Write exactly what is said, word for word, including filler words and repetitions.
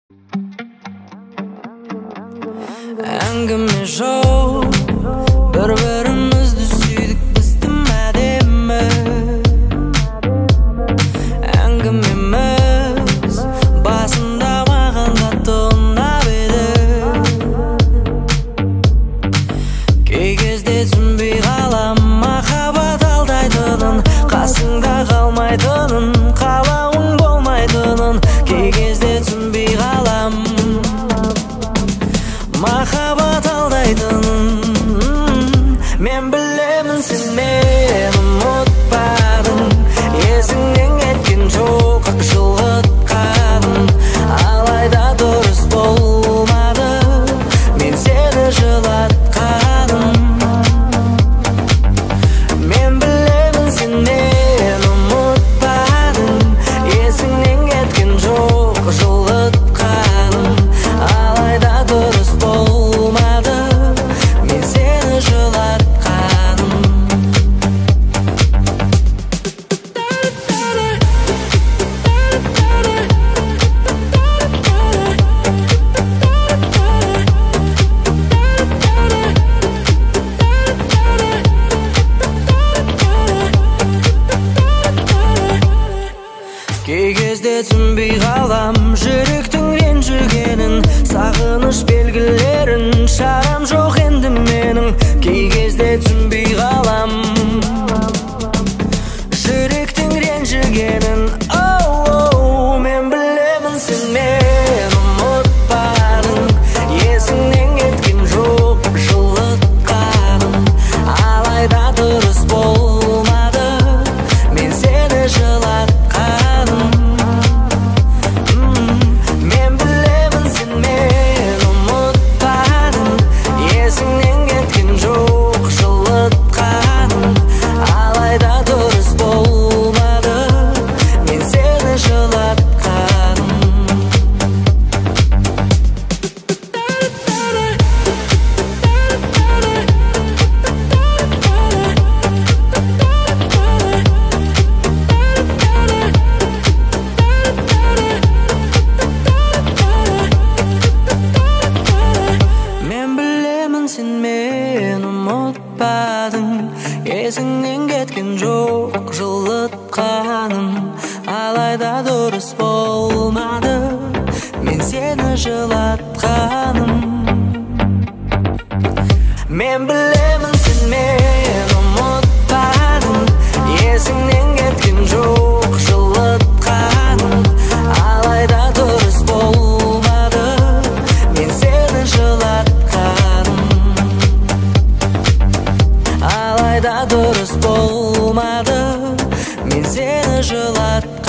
Әңгіме жоқ, бір-бірімізді сүйдік, біз тым әдемі. Әңгімеміз басында маған қатты ұнап еді. Кей кезде түсінбей қалам, махаббат алдайтынын, қасыңда қалмайтынын, қалауың болмайтынын. Кей кезде түсінбей қалам, махаббат алдайтынын. Мен білемін, сен мені ұмытпадың, есіңнен кеткен жоқ жылытқаның. Алайда дұрыс болмады, мен сені жылатқаным. Мен білемін, сен мені ұмытпадың, есіңнен кеткен жоқ жылытқаным. Алайда дұрыс болмады, мен сені жылатқаным. Кей кезде түсінбей қалам, жүректің ренжігенін, сағыныш белгілерін, шарам жоқ енді менің. Кей кезде түсінбей қалам, жүректің ренжігенін. Оу, мен білемін, сен мені ұмытпадың, есіңнен кеткен жоқ жылытқаным. Алайда дұрыс болмады, мен сені жылатқаным. Мен білемін, сен мені ұмытпадың, есіңнен кеткен жоқ жылытқаным. Алайда дұрыс болмады, мен сені жылатқаным. Мен білемін, сен мені ұмытпадың, есіңнен кеткен жоқ жылытқаным. Алайда дұрыс болмады, мен сені жылатқаным. Мен білемін, сен мені ұмытпадың, есіңнен кеткен жоқ жылытқаным. Алайда дұрыс болмады, мен сені жылатқаным. Алайда дұрыс болмады, мен сені жылатқаным.